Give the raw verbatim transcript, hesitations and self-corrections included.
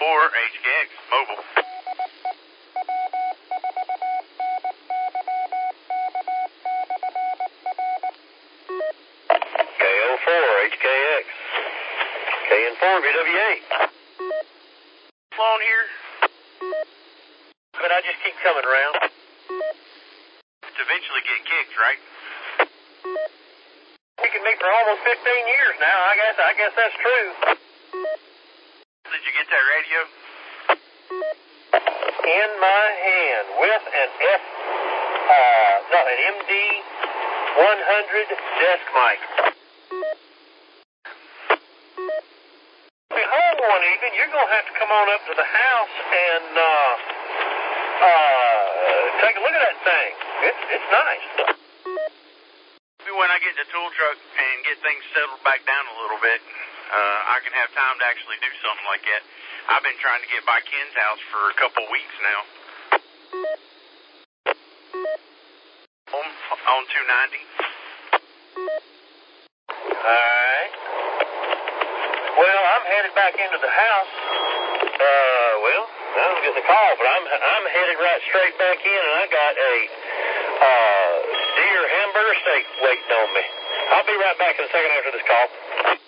four H K X mobile. K O four H K X. K N four V W eight. Flown here. But I just keep coming around. To eventually get kicked, right? Kicking me for almost fifteen years now. I guess I guess that's true. Did you get that radio? In my hand with an F, uh, no, an M D one hundred desk mic. If you hold one even, you're going to have to come on up to the house and uh, uh, take a look at that thing. It's, it's nice. Maybe when I get in the tool truck and get things settled back down a little bit, uh, I can have time to actually do something like that. I've been trying to get by Ken's house for a couple weeks now. On, on two ninety. Alright. Well, I'm headed back into the house. Uh, well, I was getting a call, but I'm I'm headed right straight back in, and I got a uh, deer hamburger steak waiting on me. I'll be right back in a second after this call.